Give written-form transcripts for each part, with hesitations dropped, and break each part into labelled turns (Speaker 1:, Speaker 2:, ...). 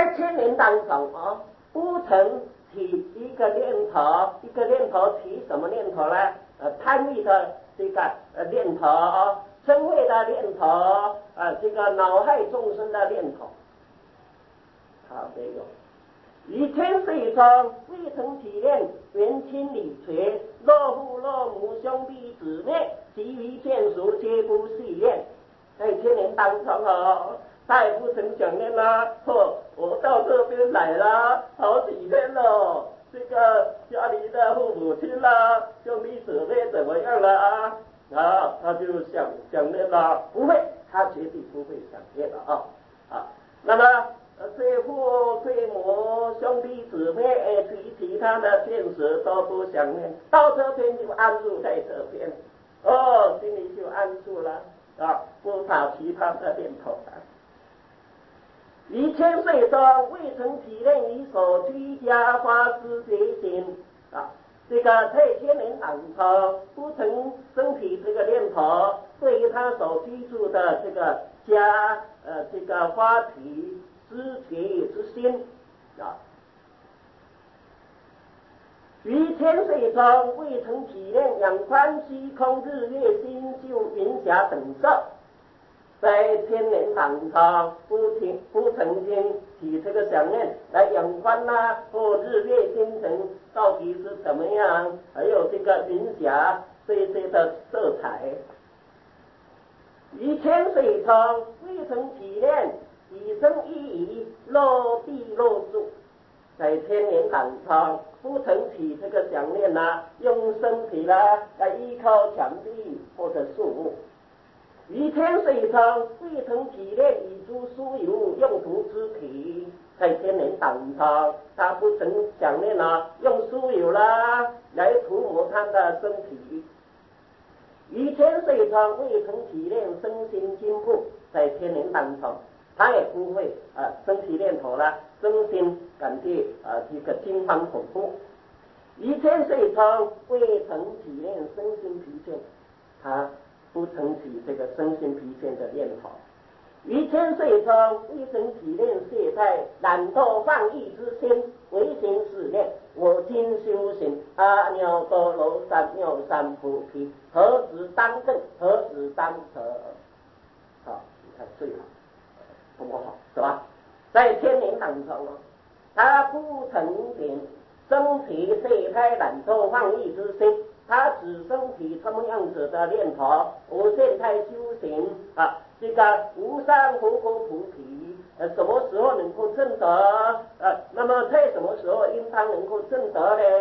Speaker 1: 在千年当中不曾起一个念头，一个念头起什么念头呢？贪欲的这个念头，嗔恚的念头，这个恼害众生的念头，他没有。于千岁中未曾体验元亲理垂，若父若母兄弟姊妹，其余眷属皆不系念。在千年当中他也不曾想念我到这边来了好几天了，这个家里的父母亲兄弟姊妹怎么样了他就想念了，不会，他绝对不会想念了那么对父对母兄弟姊妹其他的眷属都不想念，到这边就安住在这边心里就安住了不怕其他的念头于千岁中未曾体验一所居家发自觉心这个在千年当中不曾升起这个念头，对于他所居住的这个家这个发起知觉之心于千岁中未曾体验仰观虚空日月星宿云霞等色，在千年当中不曾经起这个想念来仰观或日月星辰到底是怎么样，还有这个云霞这些的色彩。于千岁中未曾体验以身依以落地落树，在千年当中不曾起这个想念用身体来依靠墙壁或者树木。于千岁中未曾体验以诸酥油用途之体，在千年当中他不曾想念用酥油来涂抹他的身体。于千岁中未曾体验身心进步，在千年当中他也不会升起念头身心感觉这个惊惶恐怖。于千岁中未曾体验身心疲倦，他不曾起这个身心疲倦的念头。于千岁中未曾体验懈怠懒惰放逸之心，唯心是念我今修行阿耨多罗三藐三菩提，何时当证，何时当得你看最好多么好，是吧？在千年当中他不曾点升起懈怠懒惰放逸之心，他只升起什么样子的念头？我现在修行这个无上佛果菩提什么时候能够证得那么在什么时候应当能够证得呢？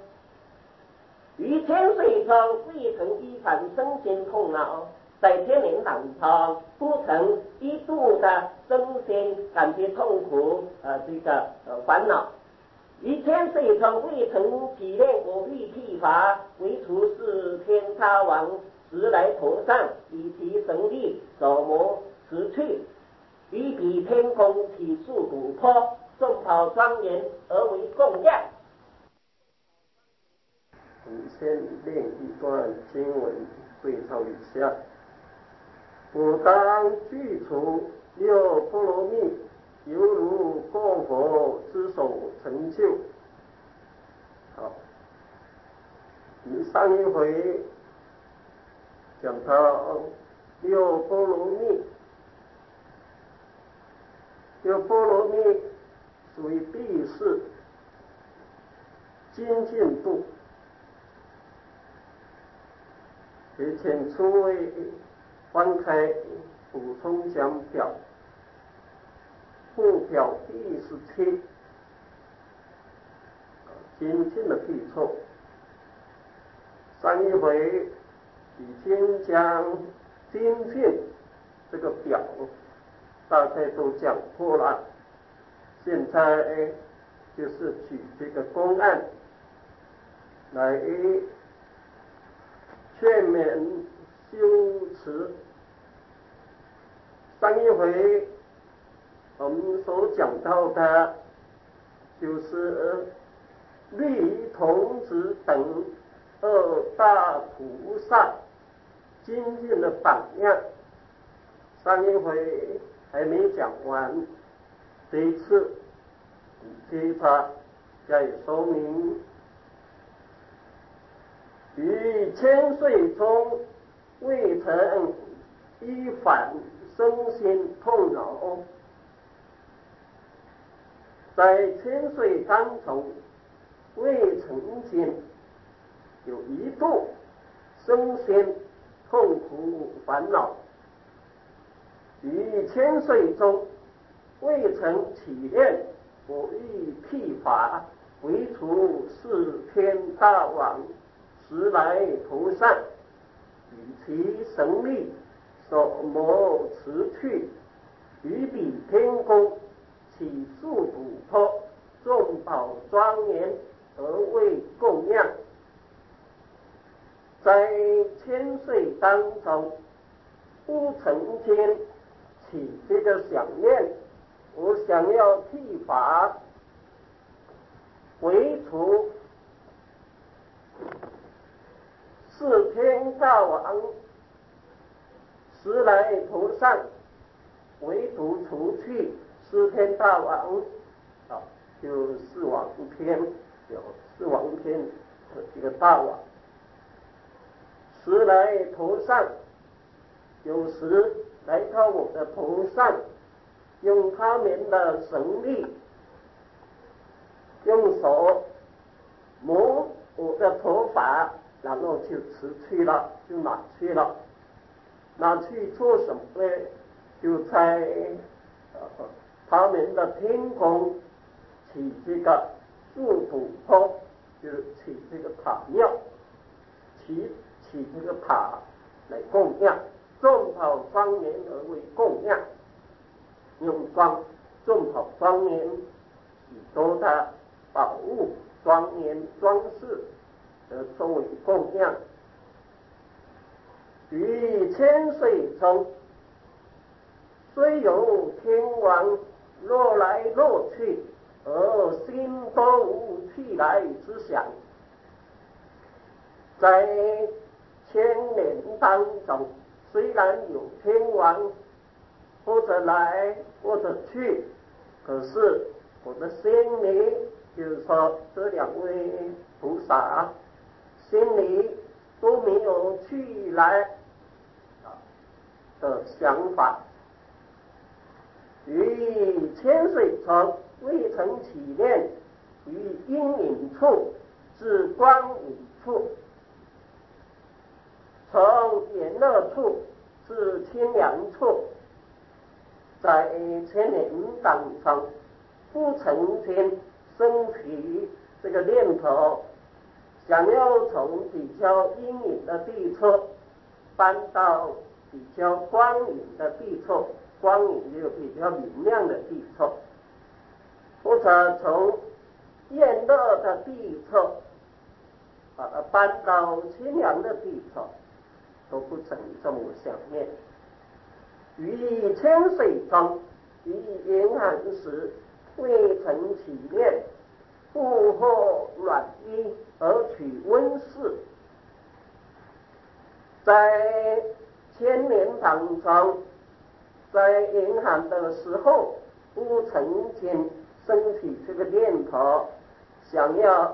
Speaker 1: 于千岁中未曾依反身心痛恼，在千年当中不曾一度的身心感觉痛苦这个烦恼。于千岁中未曾体验我欲剃发，唯除是天他王时来头上，以其神力手磨持去，于彼天空体树古坡，众宝庄严而为供养。
Speaker 2: 我们先念一段经文对照一下。我当具足六波罗蜜，犹如供佛之手成就。好，我们上一回讲到六波罗蜜，六波罗蜜属于第四精进度。给请诸位翻开补充讲表，附表第17，精进的必错。上一回已经将精进这个表大概都讲过了，现在就是举这个公案来劝勉修持。上一回我们所讲到的就是律仪童子等二大菩萨精进的榜样，上一回还没讲完，这一次接着再说明，于千岁中未曾依反身心痛恼，在千岁当中未曾经有一度身心痛苦烦恼，于千岁中未曾起念我欲辟法为除四天大王时来菩萨，与其神力所谋持去，于彼天宫起树土坡，众宝庄严而为供养。在千岁当中，不曾经起这个想念，我想要辟法为除四天大王时来菩萨，唯独除去四天大王就四王天，有四王天的这个大王时来菩萨，有时来到我的头上，用他们的神力，用手摸我的头发，然后就辞去了，就拿去了。拿去做什么呢？就在他们的天宫起这个树土坡，就是起这个塔庙，起这个塔来供养，众宝庄严而为供养，用众宝庄严许多的宝物庄严装饰而作为供养。于千岁中，虽有天王落来落去，而心都无去来之想。在千年当中，虽然有天王或者来或者去，可是我的心里，就是说这两位菩萨心里都没有去来的想法。于千岁中未曾起念，于阴影处至光影处，从炎热处至清凉处，在千年当中不曾经升起这个念头，想要从比较阴影的地处搬到比较光影的地处，光影就比较明亮的地处，或者从炎热的地处把它搬到清凉的地处，都不曾这么想念。于千岁中，于严寒时未曾起念，复获暖衣而取温室。在千年当中，在严寒的时候，不曾经升起这个念头，想要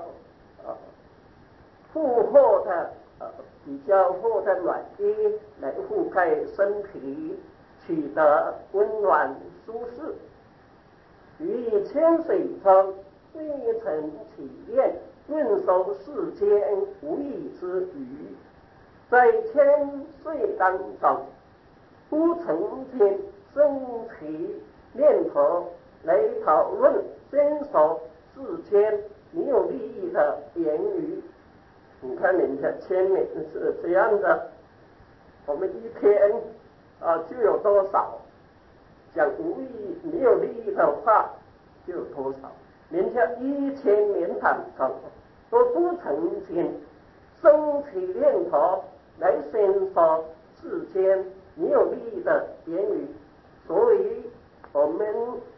Speaker 2: 复获的比较厚的暖衣来覆盖身体，取得温暖舒适。于千岁中未曾起念，润收世间无益之余，在千岁当中不曾经升起念头来讨论宣说世间没有利益的言语。你看人家千年是这样的，我们一天就有多少讲无意义没有利益的话就有多少，人家1000年当中都不曾经升起念头来宣说世间没有利益的言语。所以我们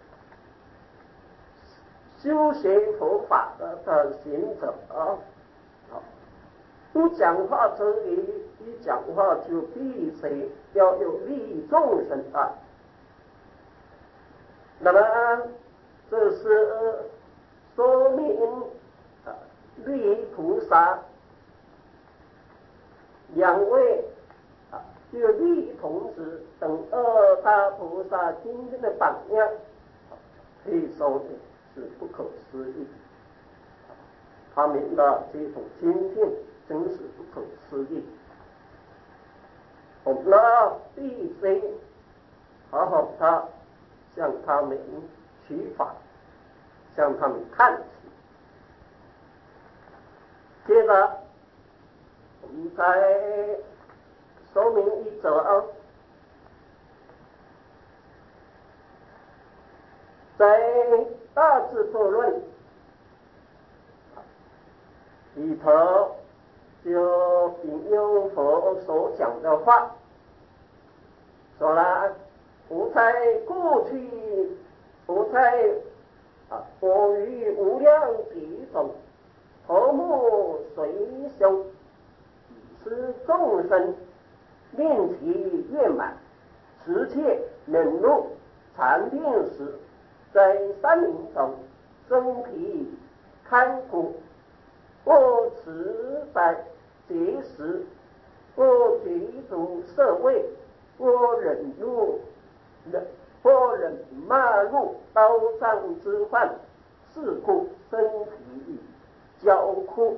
Speaker 2: 修学佛法的行者不讲话之余，一讲话就必须要有利益众生那么这是说明律仪菩萨两位就律仪童子等二大菩萨今天的榜样，可以说是不可思议。他们的这种精进真是不可思议。我们必须好好的向他们取法，向他们看齐。接着我们再说明一则，在《大智度论》里头就引用佛所讲的话，说了我在过去，我在我于无量劫中，头目随修，使众生令其圆满，持戒忍辱禅定时，在山林中身体堪苦，我持在节时，我居住舍位，我忍骂入刀杖之患，是故身体焦枯。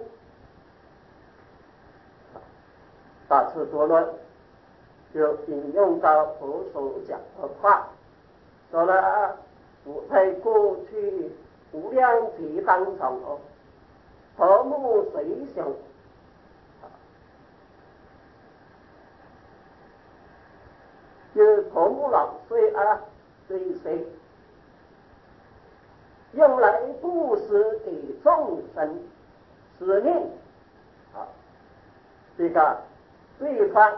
Speaker 2: 大智度论就引用到佛所讲的话，说了我在过去无量劫当中头目随修，就头目老随随用来布施给众生，使令这个对方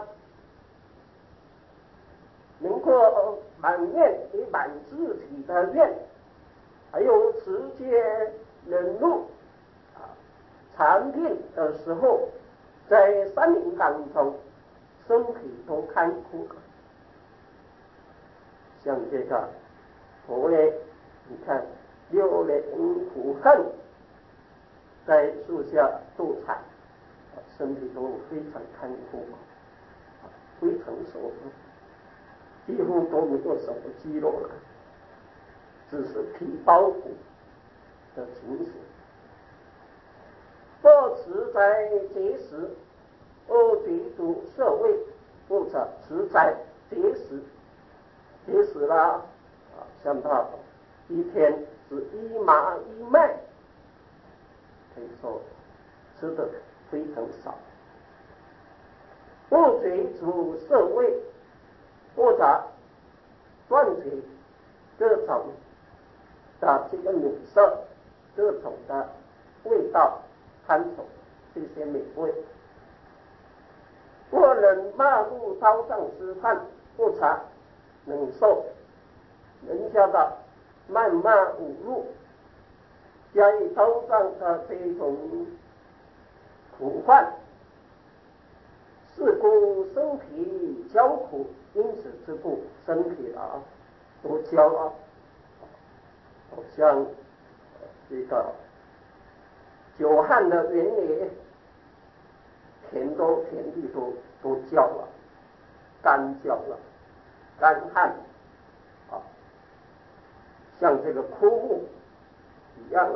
Speaker 2: 能够满愿也满自己的愿，还有持戒忍辱禅定的时候，在山林当中身体都堪苦。像这个佛呢，你看六人苦恨，在树下坐禅，身体都非常堪苦，非常受苦，几乎都没有什么肌肉了，只是皮包骨的情形。或持在节时，或居住舍位，或者持在节时，节时啦像他一天是一麻一麦，可以说吃的非常少。或居住舍位，或者断绝各种的这个美色，各种的味道贪宠这些美味，或忍骂入刀杖之患，或者忍受人家的谩骂侮辱，加以刀杖的这种苦患，是故身体焦苦，因此之故身体都焦了，好像这个久旱的原野，田地都焦了，干焦了，干旱像这个枯木一样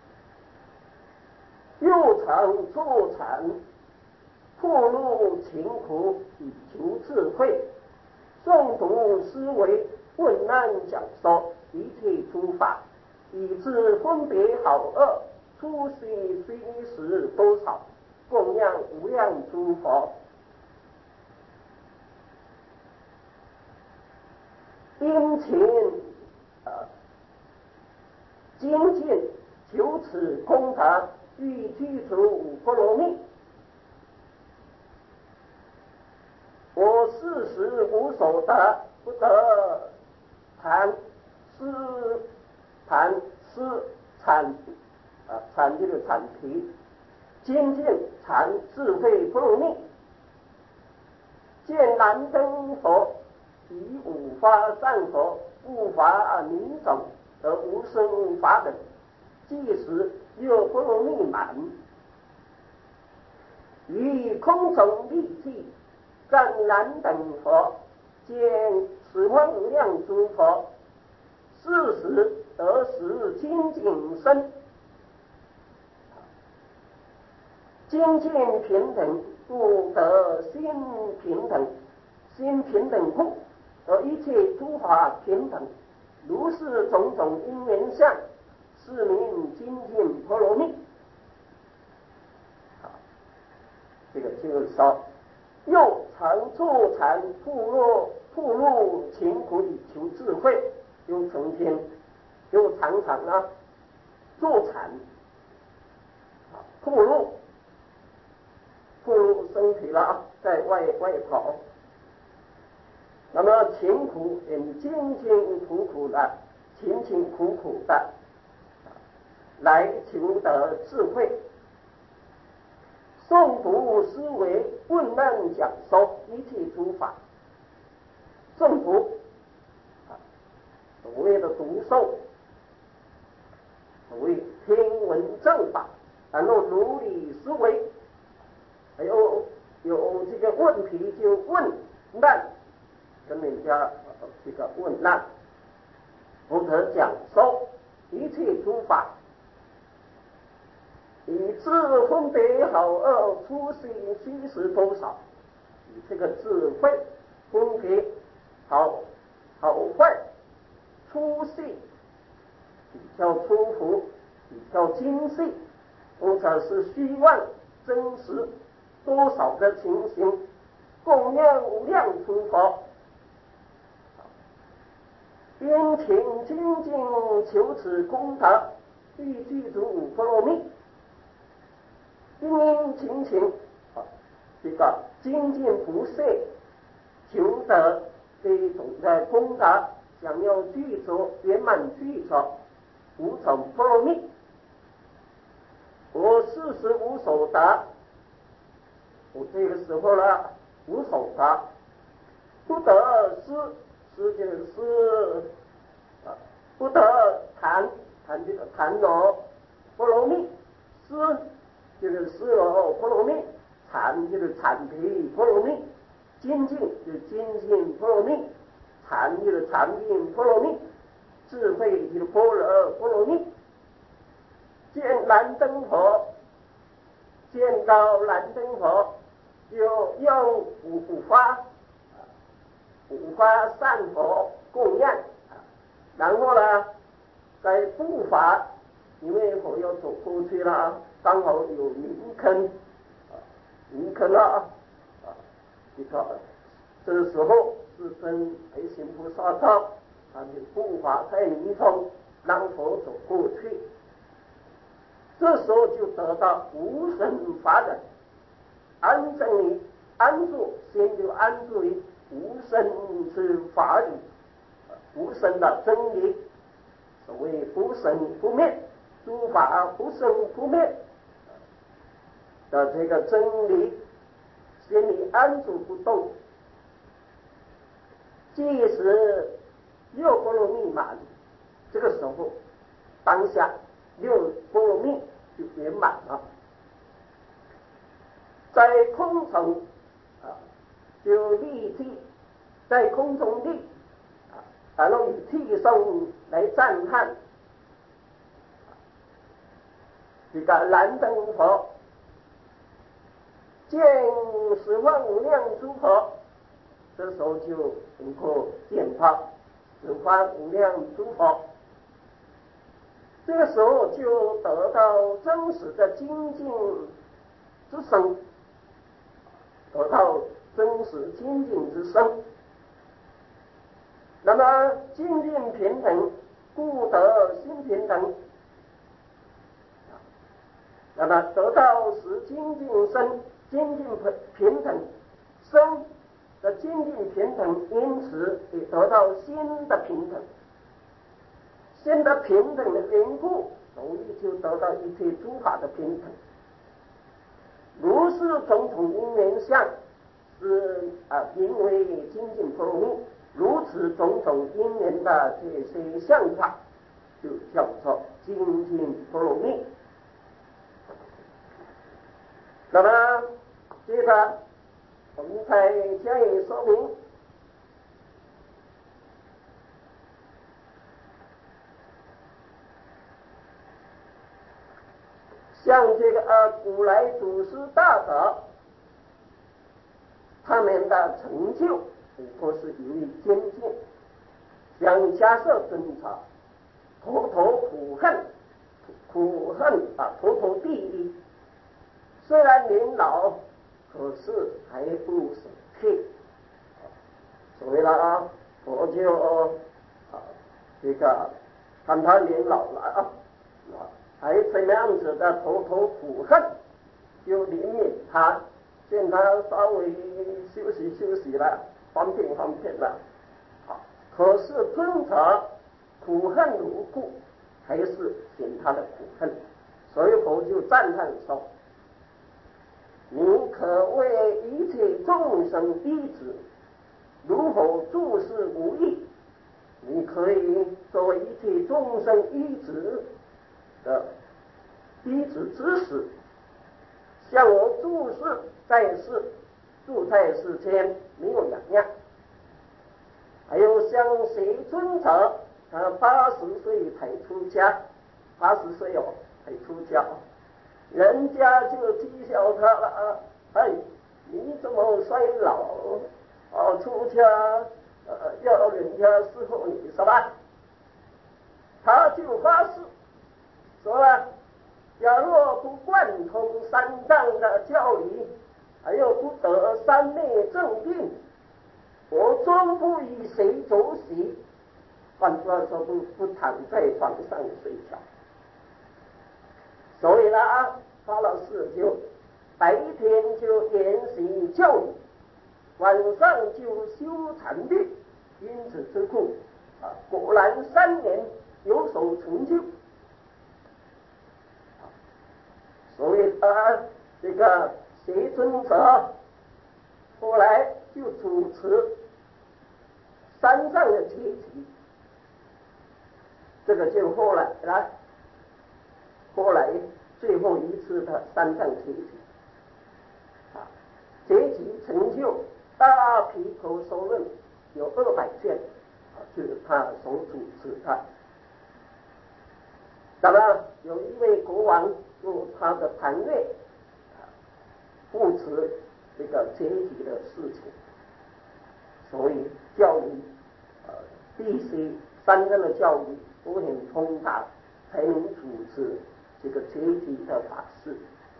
Speaker 2: 又常坐禅，破入勤苦以求智慧，诵读思维，问难讲说，一切诸法，以致分别好恶，初息虚实多少，供养无量诸佛。殷勤精进，求此功德，欲具足波罗蜜。我事实无所得，不得禅师禅禅就是禅皮，精进禅智慧波罗蜜，见燃灯佛，以五发善佛，不乏名种而无生法等， 即是六波罗蜜满，于空中立体，湛然等佛，见十方无量诸佛，是时得时清净身，精进平等，故得心平等。心平等故，而一切诸法平等。如是种种因缘相，是名精进波罗蜜。这个就是说，又常坐禅铺路勤苦以求智慧，又成天，又常常坐禅，铺路身体了，在外跑。那么勤苦辛辛苦苦的，勤勤苦苦的来求得智慧，诵读思维问难讲授一切诸法，诵读所谓的读诵，所谓听闻正法，然后努力思维，还有这个问题就问难，跟人家这个问难，或者讲授一切诸法，以智分别好恶，初心虚实多少，以这个智慧分别好坏，粗细比较粗浮，比较精细，或者是虚妄真实多少的情形，供养无量诸佛，殷勤精进求此功德，欲具足波罗蜜。殷勤这个精进不懈，求得这种的功德，想要具足圆满具足无种波罗蜜。我四十无所得，我这个时候无所得，不得思就是不得谈这个谈罗波罗蜜，思就是思罗波罗蜜，禅就是禅皮波罗蜜，精进就是精进波罗蜜，禅就是禅定波罗蜜，智慧就是般若波罗蜜。见燃灯佛，见到燃灯佛，就用五花善佛供养，然后在步伐，因为我要走过去了，刚好有泥坑这个时候自身为行菩萨道，你步伐在泥中，让佛走过去，这时候就得到无生法忍，安住，心就安住于无生之法理，无生的真理，所谓不生不灭，诸法不生不灭的这个真理，心里安住不动，即使六波罗蜜满，这个时候当下六波罗蜜就圆满了，在空中就立地，在空中立，然后以替声来赞叹这个燃灯佛，见十方无量诸佛，这时候就能够见到十方无量诸佛，这个时候就得到真实的精进之身，得到真实精进之身。那么精进平等，故得心平等。那么得到时精进身，精进平等身的精进平等，因此也得到心的平等。心的平等的缘故，所以就得到一切诸法的平等。如是种种因缘相，是名为精进波罗蜜。如此种种因缘的这些相法， 就叫做精进波罗蜜。那么接着我们再加以说明，像这个古来祖师大德，他们的成就可以说是由于精进，像迦叶尊者，头头苦恨头头地狱，虽然年老，可是还不舍弃。所以呢，我就这个看他年老了还怎么样子的头头苦恨，就怜悯他，见他稍微休息了，方便了。可是尊者苦恨如故，还是显他的苦恨，所以佛就赞叹说：你可为一切众生依止，如否诸事无益。你可以作为一切众生依止的依止之时，像我住在世间没有两样。还有像谁尊者，他80岁才出家，80岁才出家，人家就讥笑他了你怎么衰老出家要人家伺候你是吧？他就发誓说假若不贯通三藏的教理，还有不得三昧正定，我终不与谁走席。换句话说，不躺在床上睡觉。所以呢他老师就白天就研习教理，晚上就修禅定，因此之故果然3年有所成就。所以这个谁尊者后来就主持三藏的结集，这个就后来最后一次的三藏结集结集成就大毗婆娑论有200卷就是他所主持的。那么有一位国王用他的盘略扶持这个结集的事情，所以教育必须三藏的教育都很通达，才能主持这个结集的法事。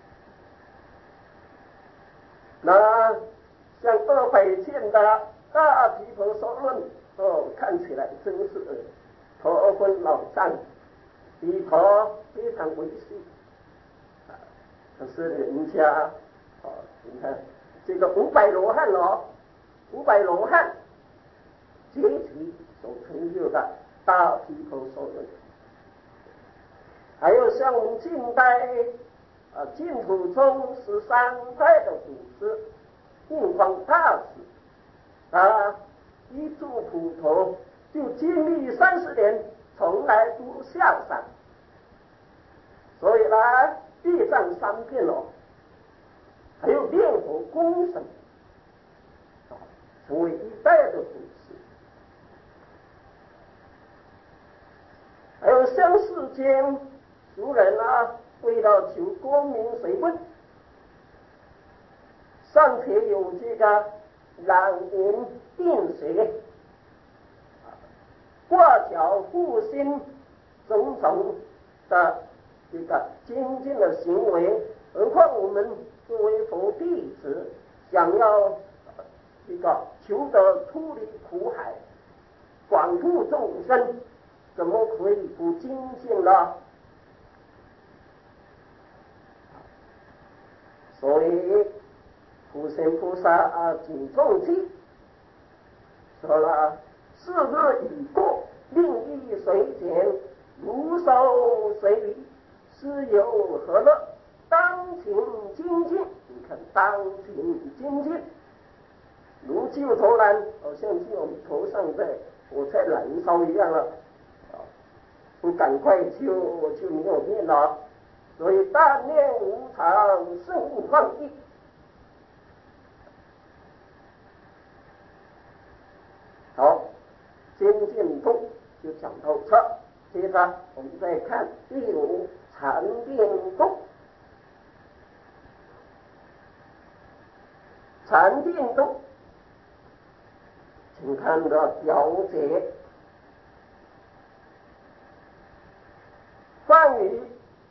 Speaker 2: 那像200卷的大毗婆娑论看起来真是头昏脑胀，里头非常微细可是人家你看这个500罗汉500罗汉结集所成就的大毗婆娑论，还有像我们近代净土宗13代的祖师印光大师一住普陀就经历30年，从来不下山。所以地藏3变还有念佛功神成为一代的祖师。还有像世间俗人为了求光明水分，尚且有这个染银定邪挂角护心种种的这个精进的行为，何况我们作为佛弟子，想要这个求得出离苦海，广度众生，怎么可以不精进呢？所以普贤菩萨警众记说了：“4日已过，令意随减，如收随离，斯有何乐？当勤精进。”你看，当勤精进，如救头燃，好像是我们头上在火在燃烧一样不赶快修就没有念了。所以但念无常，慎勿放逸。好，先见度就讲到这，接着我们再看第五禅定度。禅定度，请看着表解。梵语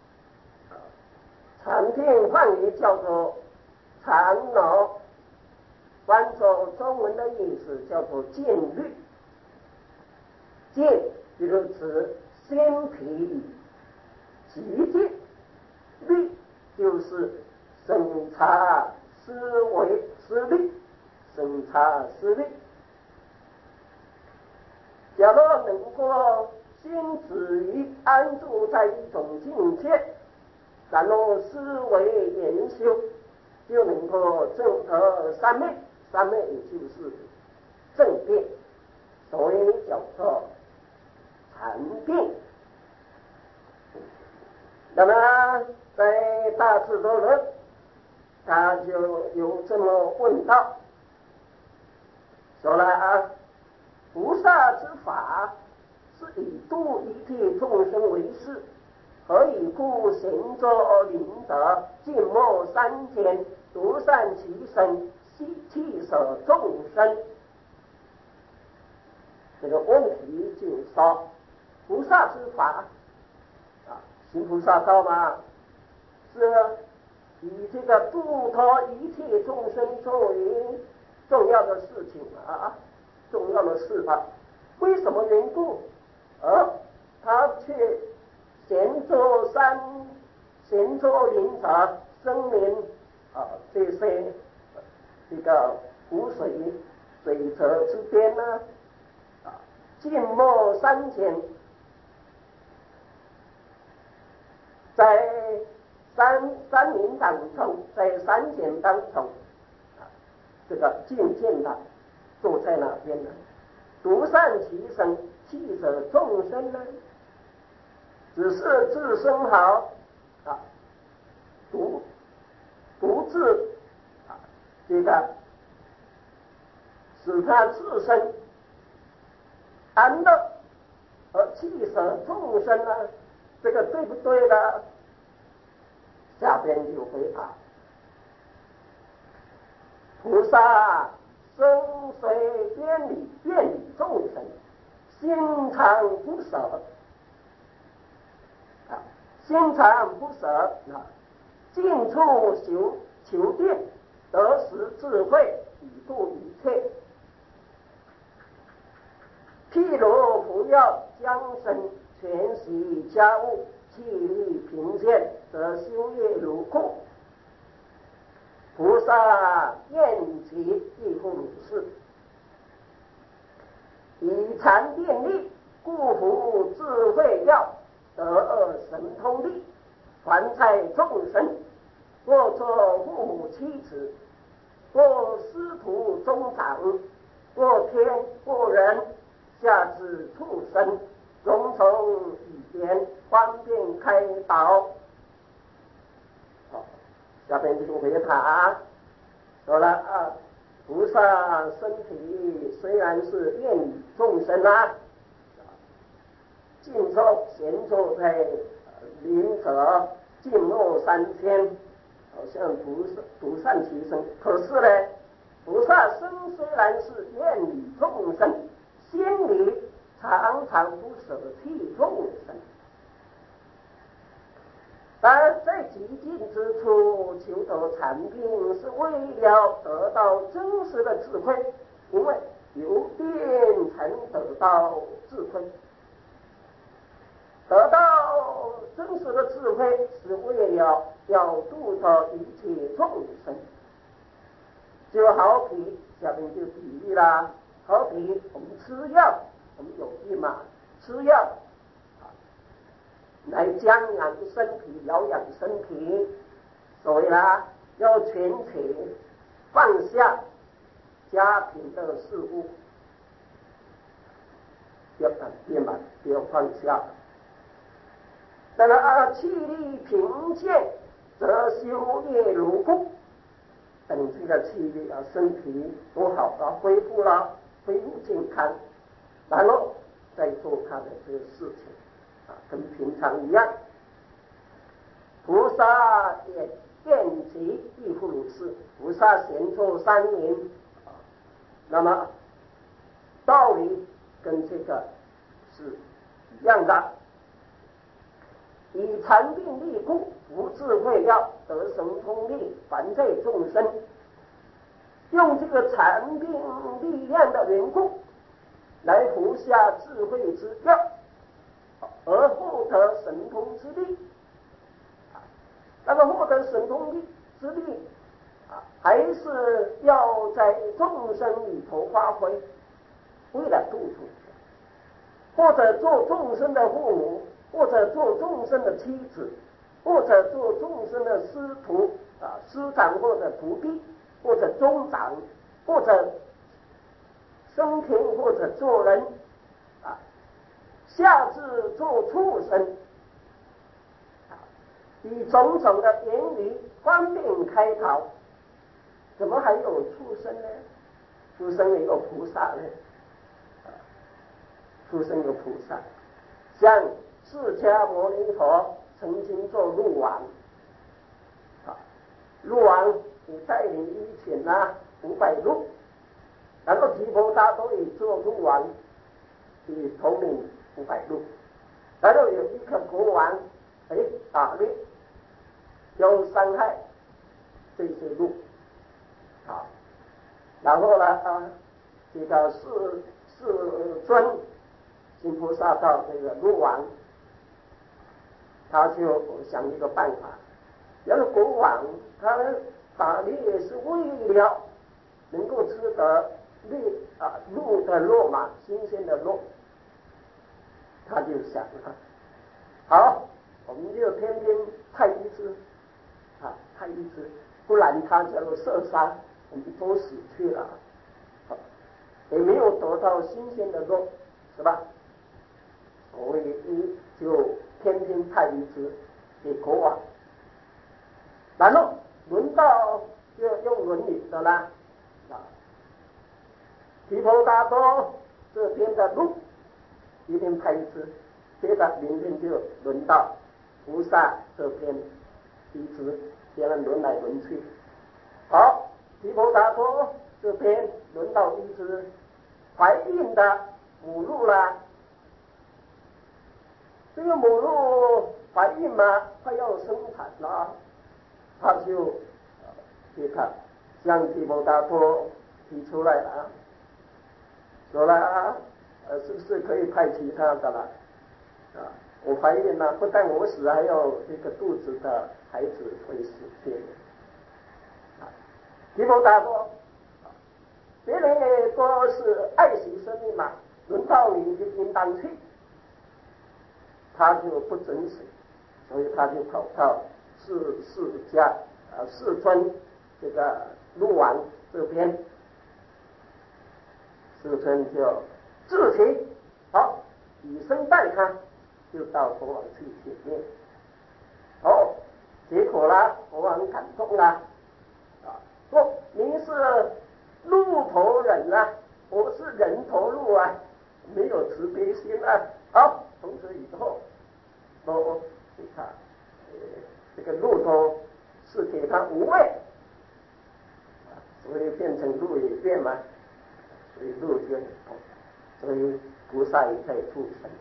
Speaker 2: 禅定梵语叫做禅脑，翻作中文的意思叫做静虑。静就是指心体极静，虑就是审查思维思虑，审查思虑。假若能够心止于安住在一种境界，然后思维研修，就能够证得三昧。三昧也就是正定，所以叫做禅定。那么在大智度论，他就有这么问道，说了菩萨之法是以度一切众生为事，何以故行作灵德，静默三千，独善其身，弃舍众生。这个问题就是说，菩萨之法行菩萨道嘛，是以这个度脱一切众生作为重要的事情重要的事吧。为什么缘故？他却闲坐灵察生灵这些这个湖水泽之边呢，静默三千，在山林当中，在山间当中这个静静的坐在那边呢，独善其身，弃舍众生呢，只是自身好独自这个使他自身安乐，而弃舍众生呢，这个对不对呢？下边就回答：菩萨身随遍礼众生，心常不舍心常不舍尽处求定，得实智慧，以度一切。譬如不要将身全习家务，气力贫贱，则修业如故。菩萨厌其亦复如是，以禅定力，故服智慧要，得二神通力，还在众生，或作父母妻子，或师徒宗长，或天或人，下至畜生，种种语言方便开导。下边就回答说了菩萨身体虽然是遍礼众生静坐闲坐在灵者，静默三千，好像独善其身。可是呢，菩萨身虽然是遍礼众生，心里常常不舍弃众生。而在极静之处求得禅定，是为了得到真实的智慧，因为有定才能得到智慧。得到真实的智慧，是为了要度脱一切众生。就好比下面就比喻啦，好比我们吃药，我们有病嘛，吃药来将养身体，疗养身体，所以要全体放下家庭的事物，不要放下， 但是气力贫健，则修业如故。等这个气力身体都好了，恢复了，恢复健康，然后再做他的这个事情跟平常一样。菩萨也见其亦复如是。菩萨闲坐三年，那么道理跟这个是一样的。以禅定力故，无智慧要得神通力，凡在众生。用这个禅定力量的缘故，来服下智慧之教，而获得神通之力。那么获得神通力之力还是要在众生里头发挥，为了度众生，或者做众生的父母，或者做众生的妻子，或者做众生的师徒师长或者徒弟，或者宗长，或者生田，或者做人下至做畜生，以种种的言语方便开导。怎么还有畜生呢？畜生也有菩萨呢。畜生有菩萨，像释迦牟尼佛曾经做鹿王，鹿王你带领一群500鹿，然后提婆达多也做鹿王，也统领500鹿，然后有一个国王打猎，要伤害这些鹿，然后呢这个世尊新菩萨到这个鹿王，他就想一个办法。要是国王他打猎是为了能够吃得鹿的肉嘛，新鲜的肉，他就想好，我们就天天派一只派一只，不然他就射杀，我们都死去了，也没有得到新鲜的肉，是吧？所以就天天派一只给国王，然后轮到就用轮椅的啦提婆达多这边的鹿一天派一只，接着明天就轮到菩萨这边一只，这样轮来轮去。好，提婆达多这边轮到一只怀孕的母鹿啦。这个母鹿怀孕嘛，快要生产了，他就给他向提婆达多提出来了说了是不是可以派其他的了我怀孕了，不但我死，还有这个肚子的孩子会死去提婆达多别人也说是爱惜生命嘛，轮到你就应当去，他就不准许，所以他就跑到世尊这个鹿王这边，世尊就自提好以身待他，就到国王去见面。结果啦，国王感动啦说您是鹿头人我是人头鹿没有慈悲心好，从此以后都给他这个鹿头是给他无畏所以变成鹿也变嘛，所以鹿就很痛，所以菩萨也可以助生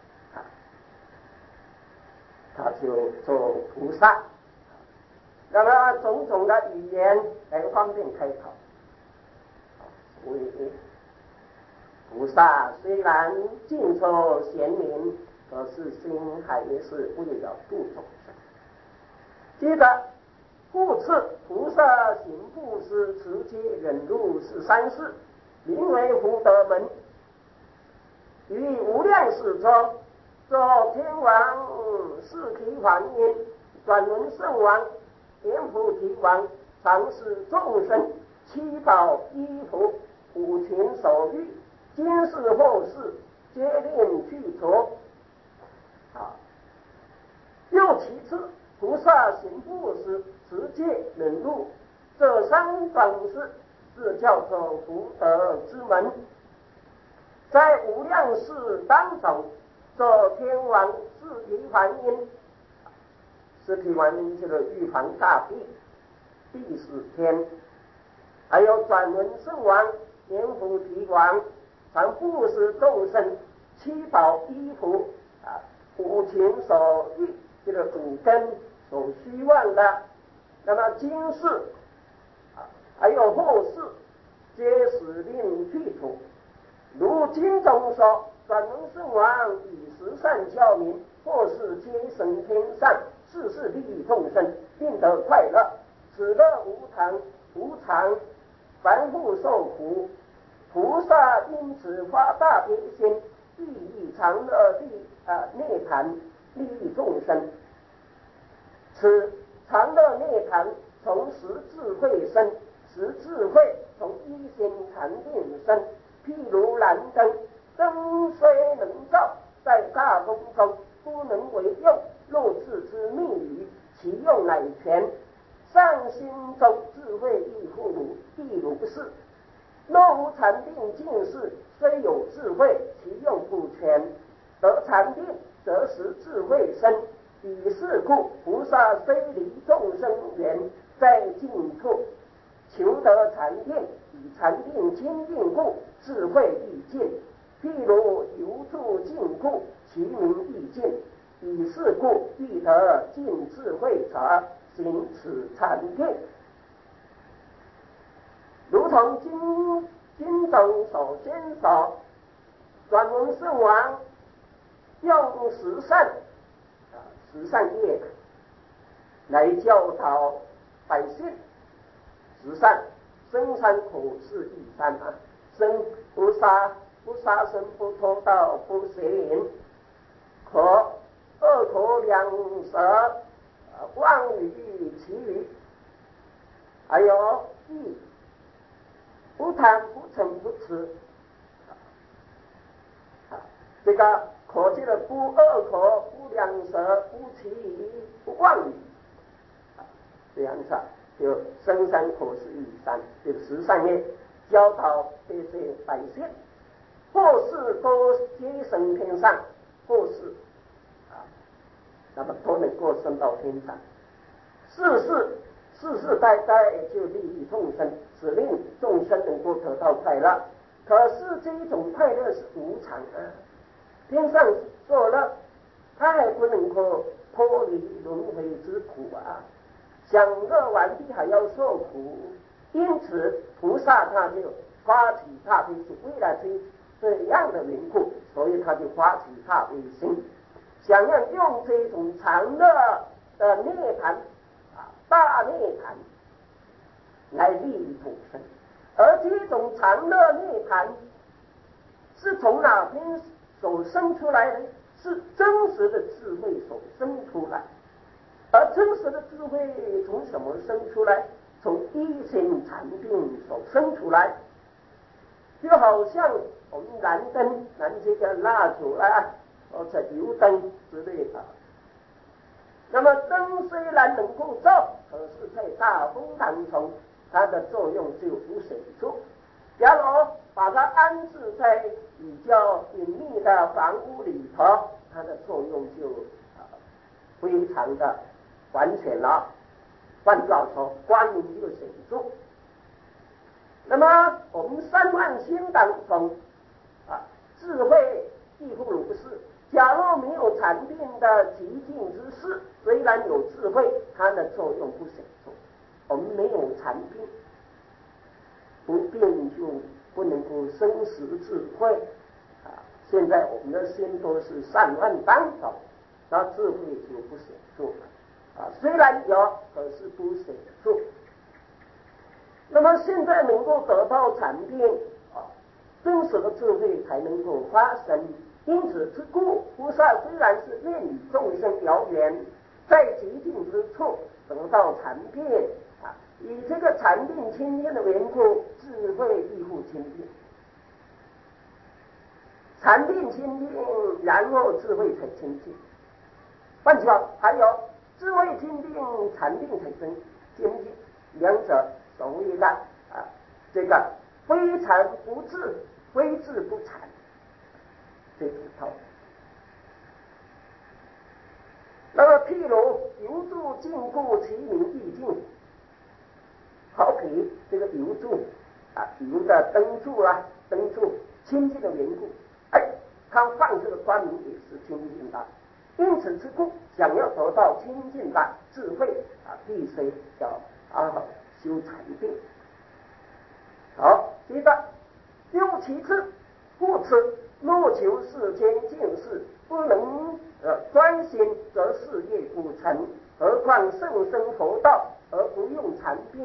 Speaker 2: 他就做菩萨，那么种种的语言来方便开导。所以菩萨虽然尽受贤明，可是心还是为了度众生。接着故此菩萨行布施、持戒、忍辱是三事，名为福德门。于无量世中，作天王、释提桓因、转轮圣王、阎浮提王，常使众生七宝衣服、五禽手玉，今世后世皆令具足又其次，菩萨行布施、持戒、忍辱，这三种是叫做福德之门。在无量世当中，这天王四体还因，四体还因就是玉皇大帝、第四天，还有转轮圣王、阎浮提王，常布施众生七宝衣服五禽所欲，这个五根所希望的。那么今世还有后世，皆使令具足。如经中说，转轮圣王以十善教民，或是皆生天上，世世利益众生，并得快乐。此乐无常，凡复受苦。菩萨因此发大悲心，利益常乐涅盘，利益众生。此常乐涅盘从识智慧生，识智慧从一心禅定生。譬如燃灯，灯虽能照，在大风中不能为用，若自知密语，其用乃全。上心中智慧亦如是。若无禅定尽事，虽有智慧，其用不全。得禅定，则使智慧生。以是故，菩萨虽离众生缘，在净土求得禅定，以禅定清净故，智慧亦尽。譬如游住净故，其名亦尽。以是故，欲得尽智慧者，行此禅定。如同经中所宣说，转轮圣王用十善业来教导百姓。十善，生三口是一善生不杀生、不偷盗、不邪淫，二口两舌，妄语绮语，还有义，不贪不嗔不痴。这个可见的不二口、不两舌、不绮语、不妄语，这样子就生三口是一善，这十善业教导这些百姓，或是都皆升天上，或是那么都能够升到天上，世世代代就利益众生，使令众生能够得到快乐。可是这一种快乐是无常天上作乐，他还不能够脱离轮回之苦享乐完毕还要受苦，因此菩萨他就发起大悲心，为了这样的缘故，所以他就发起大悲心，想要用这种常乐的涅槃大涅槃来利益众生。而这种常乐涅槃是从哪边所生出来的？是真实的智慧所生出来。而真实的智慧从什么生出来？从一心禅定所生出来。就好像我们燃这个蜡烛或者油灯之类的。那么灯虽然能够照，可是在大风当中，它的作用就不显著。假如把它安置在比较隐秘的房屋里头，它的作用就非常的完全了。换句话说，光明就显著。那么我们3万心当中智慧亦复如是。假若没有禅定的极静之事，虽然有智慧，它的作用不显著。我们没有禅定，不定就不能够生识智慧现在我们的心都是散乱当中，那智慧就不显著了虽然有，可是不显著。那么现在能够得到禅定真实的智慧才能够发生。因此之故，菩萨虽然是愿与众生遥缘，在极静之处得到禅定以这个禅定清净的缘故，智慧亦复清净。禅定清净，然后智慧才清净。
Speaker 1: 换句话，还有智慧清净、禅定产生兼济，两者所谓的这个非禅不智，非智不禅，这种套路。那么譬如油柱禁锢其名地境，好比这个油柱油的灯柱灯柱清净的缘故，它放这个光明也是清净的。因此之故，想要得到清净的智慧必须要好好修禅定。好，接着又其次，故此若求世间净事，不能专心，则事业不成。何况甚深佛道而不用禅定？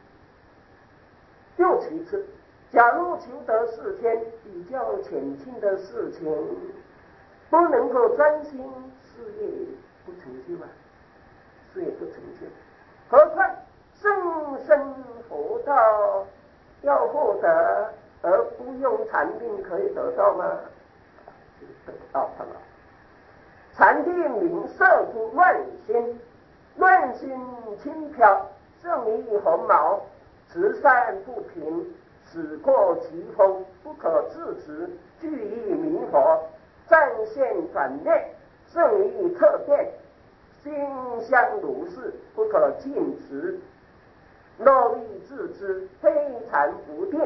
Speaker 1: 又其次，假如求得世间比较浅轻的事情，不能够专心，事业不成就事业不成就。何况甚深佛道要获得而不用禅定，可以得到吗？得不到的了。禅定名摄出乱心，乱心轻飘，胜于鸿毛，慈善不平，使过其风，不可制止，具于迷惑，战现转念，胜于特变，心相如是，不可禁止，若欲自知，非禅不定。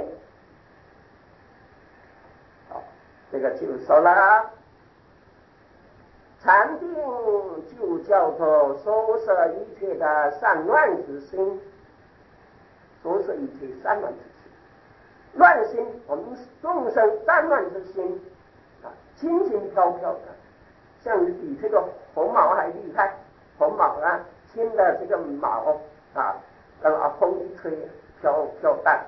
Speaker 1: 好，这个就说了，禅定就叫做收摄一切的散乱之心，收摄一切散乱之心。乱心，我们众生散乱之心轻轻飘飘的，像比这个红毛还厉害。红毛轻的这个毛让风一吹，飘荡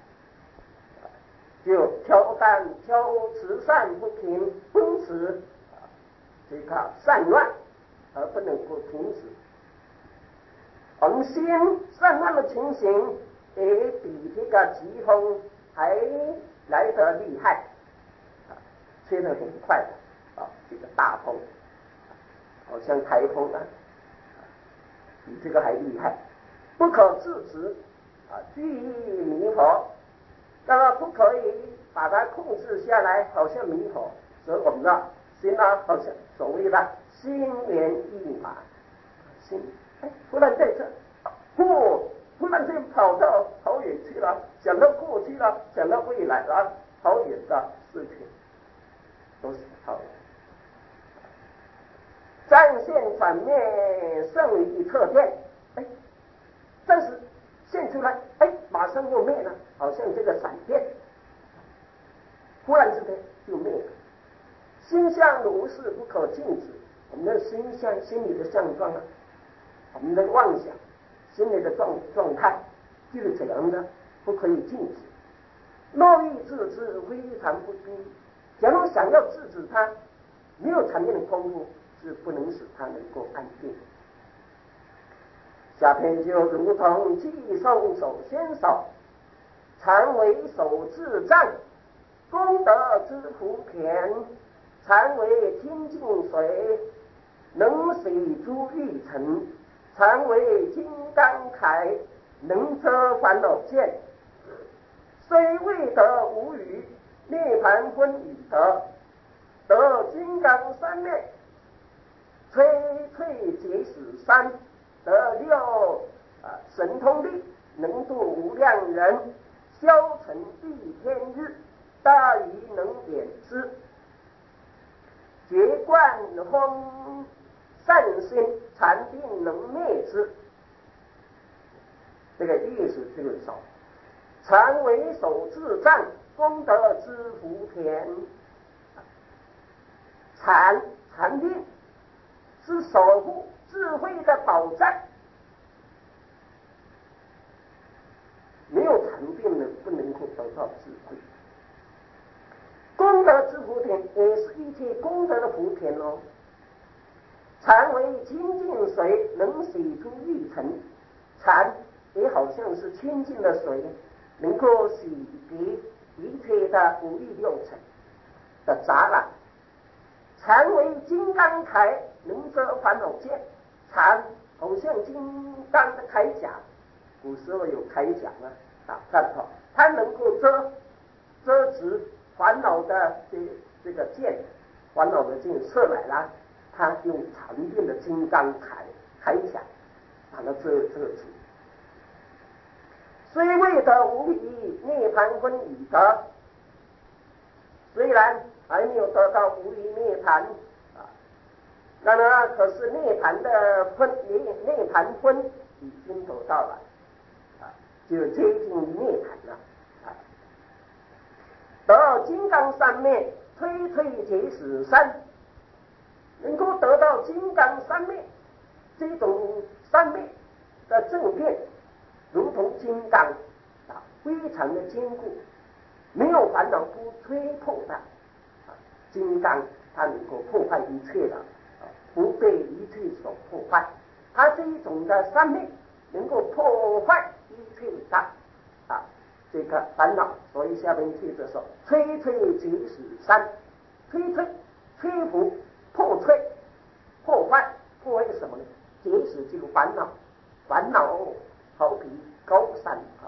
Speaker 1: 就飘荡慈善不平，风驰这个散乱而不能够停止。我们心散乱的情形也比这个疾风还来得厉害吹得很快的这个大风好像台风比这个还厉害，不可制止居于迷惑。那么不可以把它控制下来，好像迷惑，所以我们的心好像所谓的心猿意马，心忽然在这忽然间跑到好远去了，想到过去了，想到未来了，好远的事情都是好的。战现转灭，胜于特变，暂时现出来，马上又灭了，好像这个闪电，忽然之间就灭了。心相如是，不可禁止。我们的心理的相状我们的妄想，心理的状态就是这样的，不可以禁止。若欲制止，非禅不定。假如想要制止它，没有禅定的功夫，是不能使它能够安定。下篇就如同寄送手先手，禅为手自障，功德之福田。禅为清净水，能洗诸欲尘。禅为金刚铠，能遮烦恼见。虽未得无余，涅盘分已得金刚三昧，摧摧结使三，得六神通力，能度无量人，消沉蔽天日，大愚能点之，觉观风善心，禅定能灭之。这个意思就是说，禅为手自障，功德之福田。禅定是守护智慧的保障，没有禅定的不能够得到智慧。功德之福田也是一切功德的福田禅为清净水，能洗诸欲尘。禅也好像是清净的水，能够洗涤一切的五欲六尘的杂染。 禅为金刚铠，能遮烦恼剑。禅好像金刚的铠甲，古时候有铠甲啊，打战炮，它能够遮止烦恼的这个箭，烦恼的箭射来了，它用禅定的金刚铠甲把它遮住。虽未得无余涅盘分已得，虽然还没有得到无余涅盘啊，那么可是涅盘分已经得到了啊，就接近于涅盘了啊。得金刚三昧，推结使三，能够得到金刚三昧这种三昧的正变，如同金刚啊，非常的坚固，没有烦恼不吹破的啊。金刚它能够破坏一切的啊，不被一切所破坏。它这一种的三昧能够破坏一切的啊这个烦恼，所以下面接着说：摧结使三，摧伏破坏破坏什么呢？结使这个烦恼好比高山